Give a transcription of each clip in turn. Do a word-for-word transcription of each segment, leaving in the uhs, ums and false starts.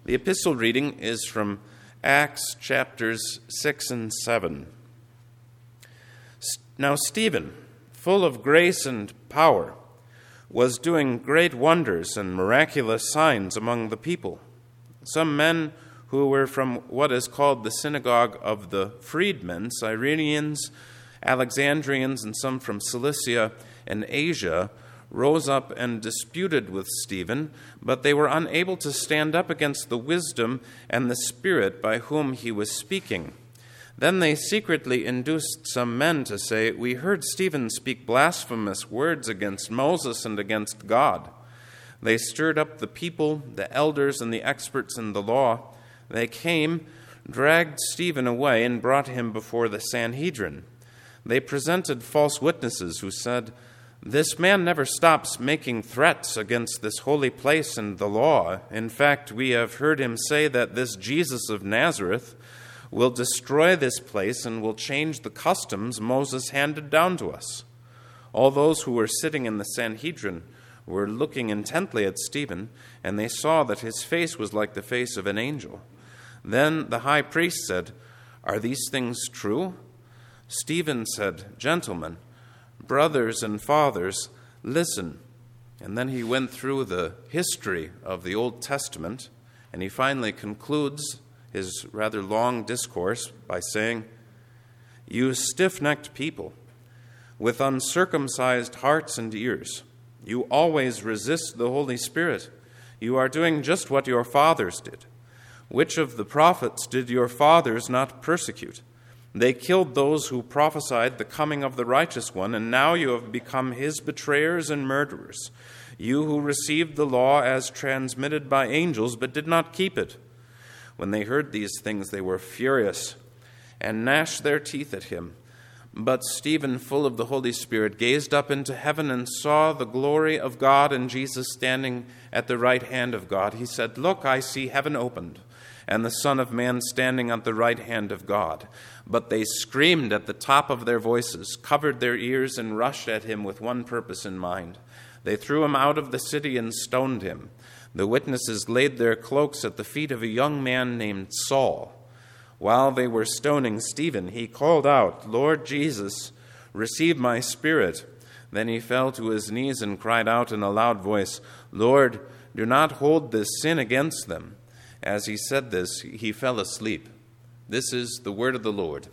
The epistle reading is from Acts chapters six and seven. Now Stephen, full of grace and power, was doing great wonders and miraculous signs among the people. Some men who were from what is called the synagogue of the freedmen, Cyrenians, Alexandrians, and some from Cilicia and Asia, rose up and disputed with Stephen, but they were unable to stand up against the wisdom and the Spirit by whom he was speaking. Then they secretly induced some men to say, "We heard Stephen speak blasphemous words against Moses and against God." They stirred up the people, the elders, and the experts in the law. They came, dragged Stephen away, and brought him before the Sanhedrin. They presented false witnesses who said, "This man never stops making threats against this holy place and the law. In fact, we have heard him say that this Jesus of Nazareth will destroy this place and will change the customs Moses handed down to us." All those who were sitting in the Sanhedrin were looking intently at Stephen, and they saw that his face was like the face of an angel. Then the high priest said, "Are these things true?" Stephen said, "Gentlemen, brothers and fathers, listen." And then he went through the history of the Old Testament, and he finally concludes his rather long discourse by saying, "You stiff-necked people, with uncircumcised hearts and ears, you always resist the Holy Spirit. You are doing just what your fathers did. Which of the prophets did your fathers not persecute? They killed those who prophesied the coming of the righteous one, and now you have become his betrayers and murderers. You who received the law as transmitted by angels, but did not keep it." When they heard these things, they were furious and gnashed their teeth at him. But Stephen, full of the Holy Spirit, gazed up into heaven and saw the glory of God and Jesus standing at the right hand of God. He said, "Look, I see heaven opened, and the Son of Man standing at the right hand of God." But they screamed at the top of their voices, covered their ears, and rushed at him with one purpose in mind. They threw him out of the city and stoned him. The witnesses laid their cloaks at the feet of a young man named Saul. While they were stoning Stephen, he called out, "Lord Jesus, receive my spirit." Then he fell to his knees and cried out in a loud voice, "Lord, do not hold this sin against them." As he said this, he fell asleep. This is the word of the Lord.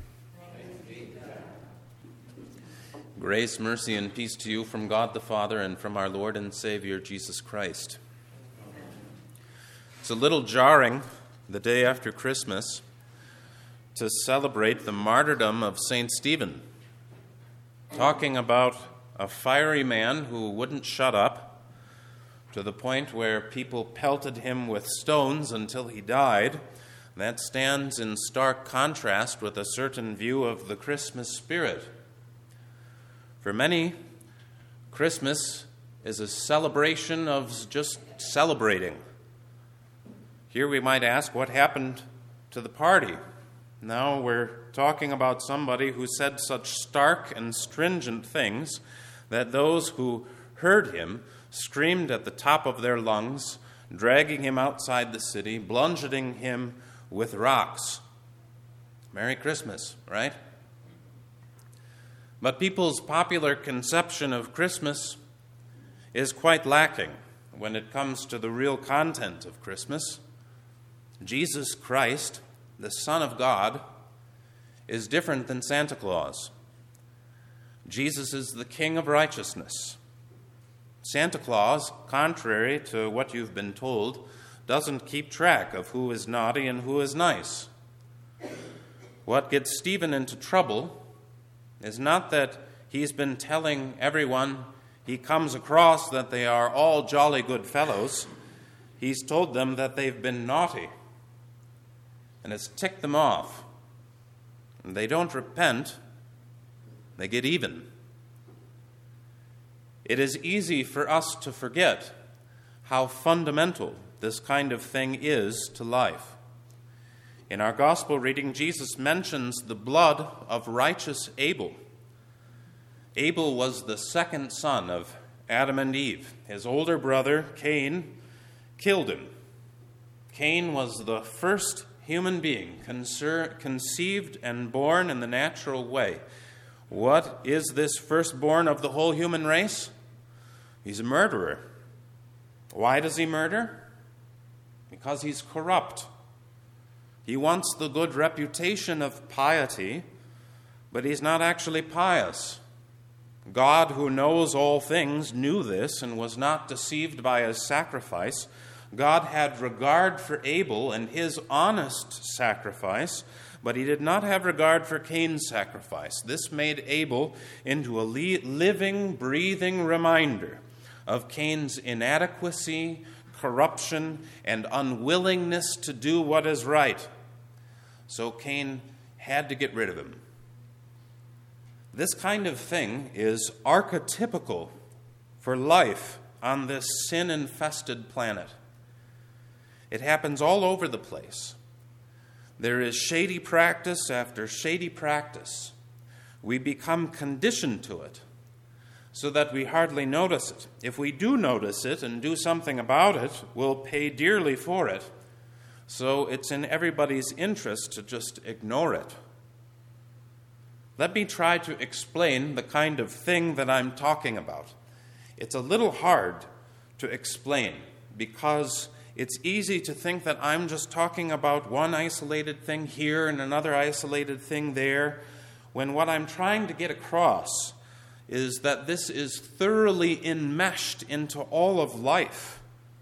Grace, mercy, and peace to you from God the Father and from our Lord and Savior, Jesus Christ. It's a little jarring, the day after Christmas, to celebrate the martyrdom of Saint Stephen, talking about a fiery man who wouldn't shut up, to the point where people pelted him with stones until he died. That stands in stark contrast with a certain view of the Christmas spirit. For many, Christmas is a celebration of just celebrating. Here we might ask, what happened to the party? Now we're talking about somebody who said such stark and stringent things that those who heard him screamed at the top of their lungs, dragging him outside the city, bludgeoning him with rocks. Merry Christmas, right? But people's popular conception of Christmas is quite lacking when it comes to the real content of Christmas. Jesus Christ, the Son of God, is different than Santa Claus. Jesus is the King of righteousness. Santa Claus, contrary to what you've been told, doesn't keep track of who is naughty and who is nice. What gets Stephen into trouble is not that he's been telling everyone he comes across that they are all jolly good fellows. He's told them that they've been naughty, and it's ticked them off. And they don't repent, they get even. It is easy for us to forget how fundamental this kind of thing is to life. In our gospel reading, Jesus mentions the blood of righteous Abel. Abel was the second son of Adam and Eve. His older brother, Cain, killed him. Cain was the first human being concer- conceived and born in the natural way. What is this firstborn of the whole human race? He's a murderer. Why does he murder? Because he's corrupt. He wants the good reputation of piety, but he's not actually pious. God, who knows all things, knew this and was not deceived by his sacrifice. God had regard for Abel and his honest sacrifice, but he did not have regard for Cain's sacrifice. This made Abel into a living, breathing reminder of Cain's inadequacy, corruption, and unwillingness to do what is right. So Cain had to get rid of him. This kind of thing is archetypical for life on this sin-infested planet. It happens all over the place. There is shady practice after shady practice. We become conditioned to it so that we hardly notice it. If we do notice it and do something about it, we'll pay dearly for it. So it's in everybody's interest to just ignore it. Let me try to explain the kind of thing that I'm talking about. It's a little hard to explain because it's easy to think that I'm just talking about one isolated thing here and another isolated thing there, when what I'm trying to get across is that this is thoroughly enmeshed into all of life.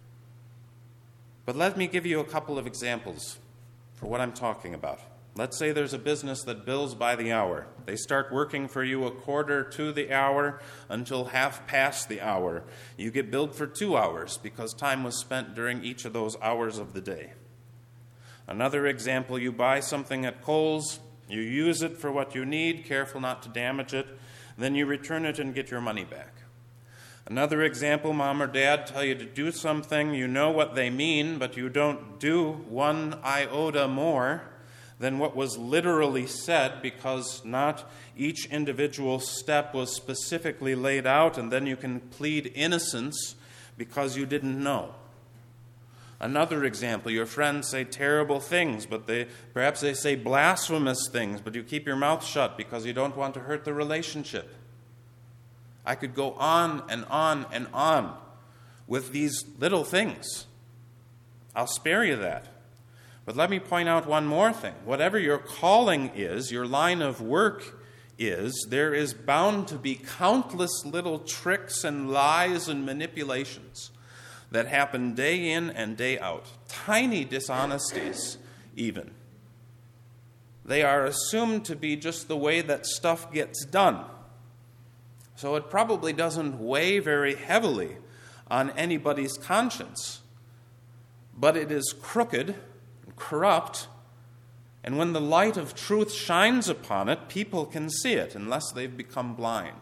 But let me give you a couple of examples for what I'm talking about. Let's say there's a business that bills by the hour. They start working for you a quarter to the hour until half past the hour. You get billed for two hours because time was spent during each of those hours of the day. Another example, you buy something at Kohl's, you use it for what you need, careful not to damage it, then you return it and get your money back. Another example, mom or dad tell you to do something, you know what they mean, but you don't do one iota more than what was literally said because not each individual step was specifically laid out, and then you can plead innocence because you didn't know. Another example, your friends say terrible things, but they perhaps they say blasphemous things, but you keep your mouth shut because you don't want to hurt the relationship. I could go on and on and on with these little things. I'll spare you that. But let me point out one more thing. Whatever your calling is, your line of work is, there is bound to be countless little tricks and lies and manipulations that happen day in and day out. Tiny dishonesties, even. They are assumed to be just the way that stuff gets done. So it probably doesn't weigh very heavily on anybody's conscience. But it is crooked, corrupt, and when the light of truth shines upon it, people can see it unless they've become blind.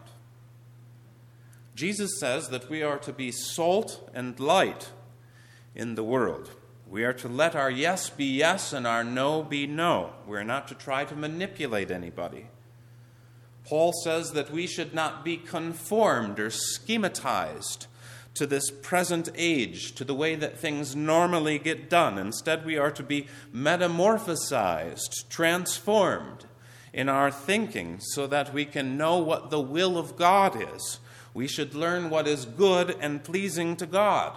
Jesus says that we are to be salt and light in the world. We are to let our yes be yes and our no be no. We're not to try to manipulate anybody. Paul says that we should not be conformed or schematized to this present age, to the way that things normally get done. Instead, we are to be metamorphosized, transformed in our thinking so that we can know what the will of God is. We should learn what is good and pleasing to God.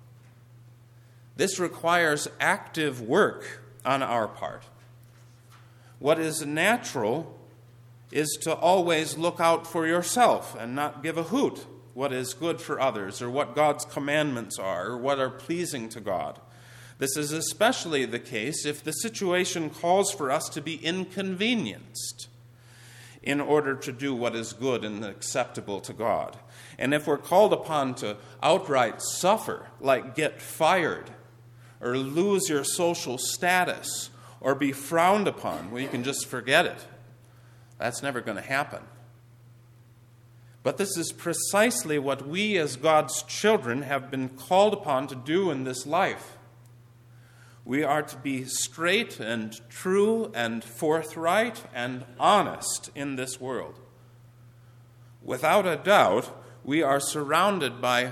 This requires active work on our part. What is natural is to always look out for yourself and not give a hoot what is good for others or what God's commandments are or what are pleasing to God. This is especially the case if the situation calls for us to be inconvenienced in order to do what is good and acceptable to God. And if we're called upon to outright suffer, like get fired or lose your social status or be frowned upon, well, you can just forget it. That's never going to happen. But this is precisely what we as God's children have been called upon to do in this life. We are to be straight and true and forthright and honest in this world. Without a doubt, we are surrounded by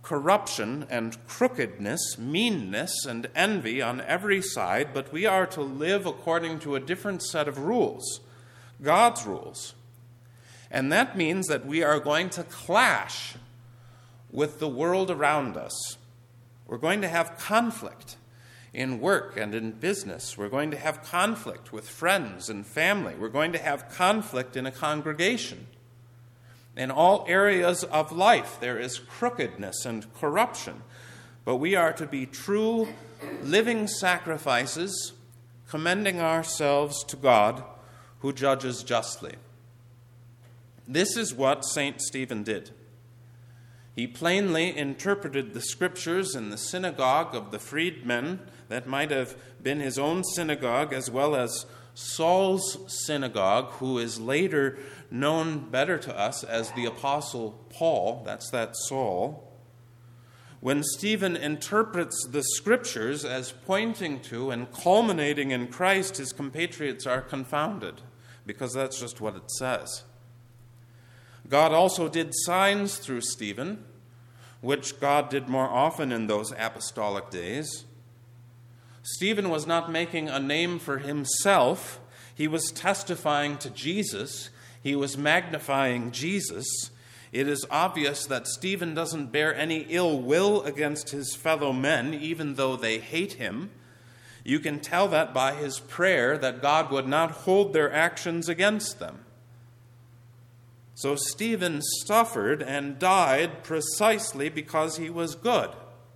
corruption and crookedness, meanness and envy on every side, but we are to live according to a different set of rules, God's rules. And that means that we are going to clash with the world around us. We're going to have conflict in work and in business. We're going to have conflict with friends and family. We're going to have conflict in a congregation. In all areas of life, there is crookedness and corruption. But we are to be true, living sacrifices, commending ourselves to God, who judges justly. This is what Saint Stephen did. He plainly interpreted the scriptures in the synagogue of the freedmen. That might have been his own synagogue, as well as Saul's synagogue, who is later known better to us as the Apostle Paul. That's that Saul. When Stephen interprets the scriptures as pointing to and culminating in Christ, his compatriots are confounded, because that's just what it says. God also did signs through Stephen, which God did more often in those apostolic days. Stephen was not making a name for himself. He was testifying to Jesus. He was magnifying Jesus. It is obvious that Stephen doesn't bear any ill will against his fellow men, even though they hate him. You can tell that by his prayer that God would not hold their actions against them. So Stephen suffered and died precisely because he was good.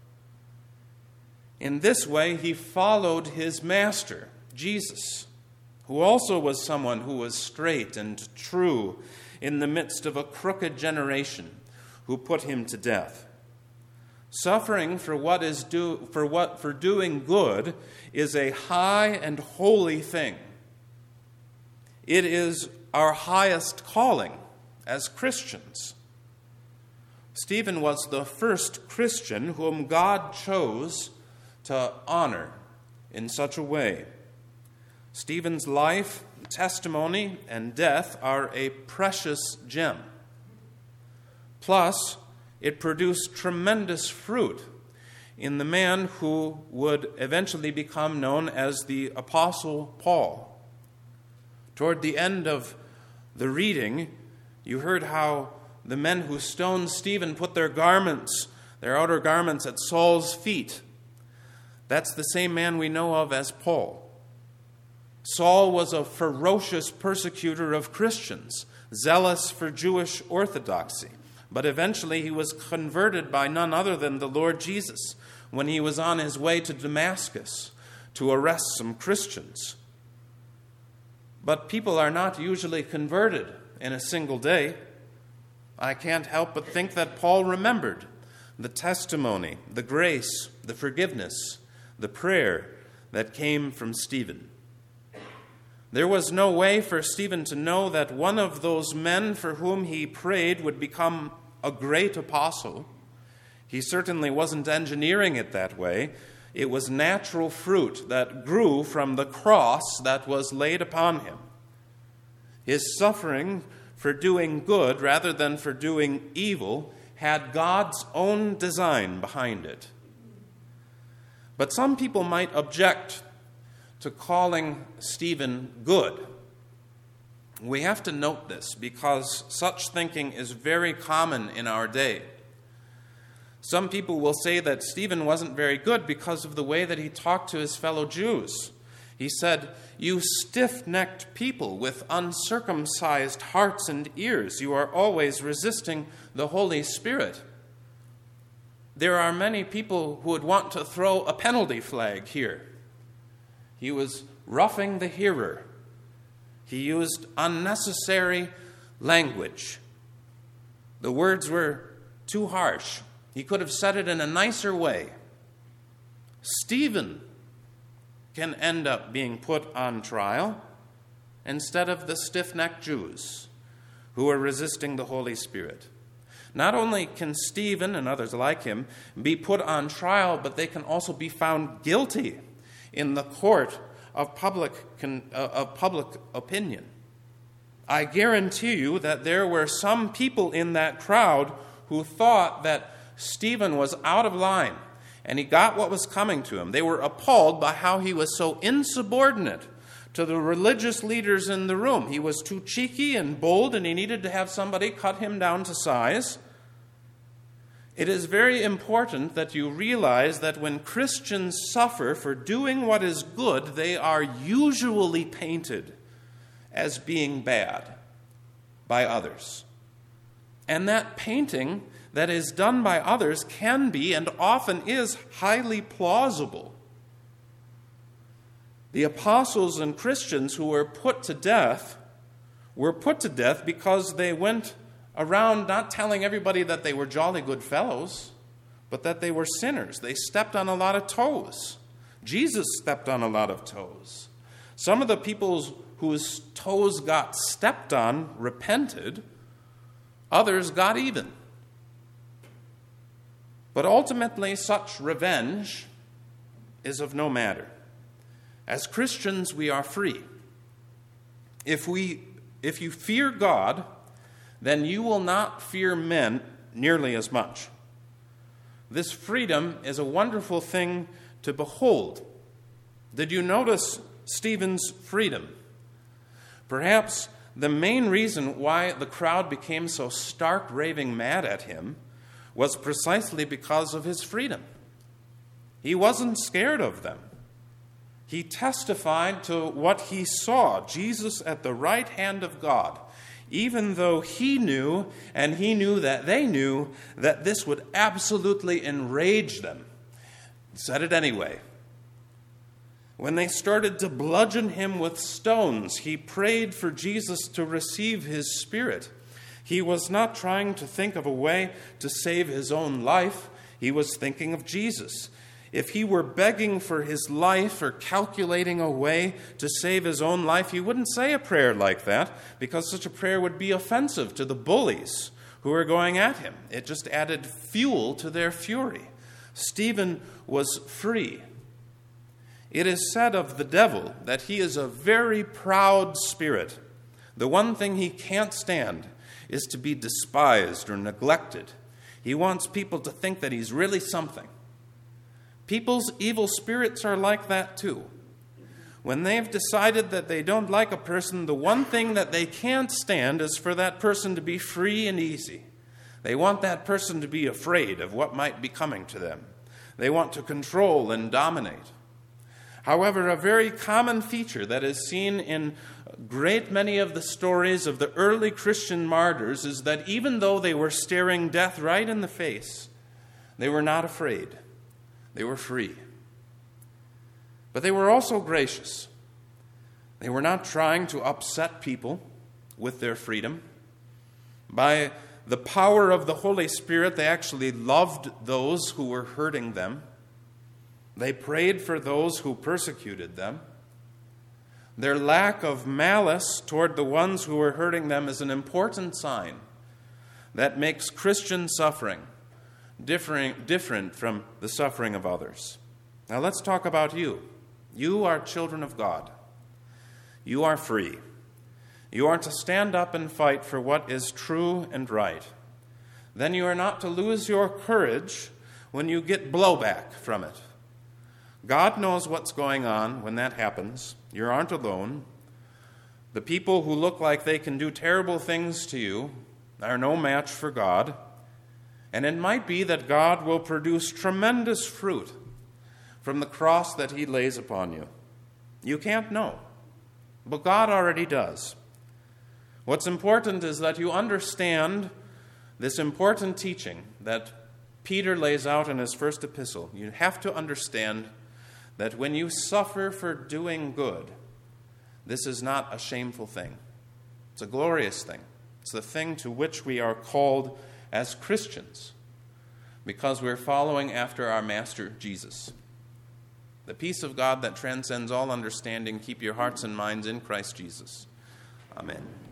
In this way, he followed his master, Jesus, who also was someone who was straight and true in the midst of a crooked generation who put him to death. Suffering for what is do for what for doing good is a high and holy thing. It is our highest calling as Christians. Stephen was the first Christian whom God chose to honor in such a way. Stephen's life, testimony, and death are a precious gem. Plus, it produced tremendous fruit in the man who would eventually become known as the Apostle Paul. Toward the end of the reading, you heard how the men who stoned Stephen put their garments, their outer garments, at Saul's feet. That's the same man we know of as Paul. Saul was a ferocious persecutor of Christians, zealous for Jewish orthodoxy. But eventually he was converted by none other than the Lord Jesus when he was on his way to Damascus to arrest some Christians. But people are not usually converted in a single day. I can't help but think that Paul remembered the testimony, the grace, the forgiveness, the prayer that came from Stephen. There was no way for Stephen to know that one of those men for whom he prayed would become a great apostle. He certainly wasn't engineering it that way. It was natural fruit that grew from the cross that was laid upon him. His suffering for doing good rather than for doing evil had God's own design behind it. But some people might object to calling Stephen good. We have to note this because such thinking is very common in our day. Some people will say that Stephen wasn't very good because of the way that he talked to his fellow Jews. He said, "You stiff-necked people with uncircumcised hearts and ears, you are always resisting the Holy Spirit." There are many people who would want to throw a penalty flag here. He was roughing the hearer. He used unnecessary language. The words were too harsh. He could have said it in a nicer way. Stephen can end up being put on trial instead of the stiff-necked Jews who are resisting the Holy Spirit. Not only can Stephen and others like him be put on trial, but they can also be found guilty in the court of public, of public opinion. I guarantee you that there were some people in that crowd who thought that Stephen was out of line, and he got what was coming to him. They were appalled by how he was so insubordinate to the religious leaders in the room. He was too cheeky and bold, and he needed to have somebody cut him down to size. It is very important that you realize that when Christians suffer for doing what is good, they are usually painted as being bad by others. And that painting that is done by others can be and often is highly plausible. The apostles and Christians who were put to death were put to death because they went around not telling everybody that they were jolly good fellows, but that they were sinners. They stepped on a lot of toes. Jesus stepped on a lot of toes. Some of the people whose toes got stepped on repented. Others got even. But ultimately, such revenge is of no matter. As Christians, we are free. If we, if you fear God, then you will not fear men nearly as much. This freedom is a wonderful thing to behold. Did you notice Stephen's freedom? Perhaps the main reason why the crowd became so stark raving mad at him was precisely because of his freedom. He wasn't scared of them. He testified to what he saw, Jesus at the right hand of God, even though he knew, and he knew that they knew, that this would absolutely enrage them. He said it anyway. When they started to bludgeon him with stones, he prayed for Jesus to receive his spirit. He was not trying to think of a way to save his own life. He was thinking of Jesus. If he were begging for his life or calculating a way to save his own life, he wouldn't say a prayer like that, because such a prayer would be offensive to the bullies who were going at him. It just added fuel to their fury. Stephen was free. It is said of the devil that he is a very proud spirit. The one thing he can't stand is to be despised or neglected. He wants people to think that he's really something. People's evil spirits are like that too. When they've decided that they don't like a person, the one thing that they can't stand is for that person to be free and easy. They want that person to be afraid of what might be coming to them. They want to control and dominate. However, a very common feature that is seen in a great many of the stories of the early Christian martyrs is that even though they were staring death right in the face, they were not afraid. They were free. But they were also gracious. They were not trying to upset people with their freedom. By the power of the Holy Spirit, they actually loved those who were hurting them. They prayed for those who persecuted them. Their lack of malice toward the ones who were hurting them is an important sign that makes Christian suffering different, different from the suffering of others. Now let's talk about you. You are children of God. You are free. You are to stand up and fight for what is true and right. Then you are not to lose your courage when you get blowback from it. God knows what's going on when that happens. You aren't alone. The people who look like they can do terrible things to you are no match for God. And it might be that God will produce tremendous fruit from the cross that he lays upon you. You can't know, but God already does. What's important is that you understand this important teaching that Peter lays out in his first epistle. You have to understand that when you suffer for doing good, this is not a shameful thing. It's a glorious thing. It's the thing to which we are called as Christians, because we're following after our Master Jesus. The peace of God that transcends all understanding, keep your hearts and minds in Christ Jesus. Amen.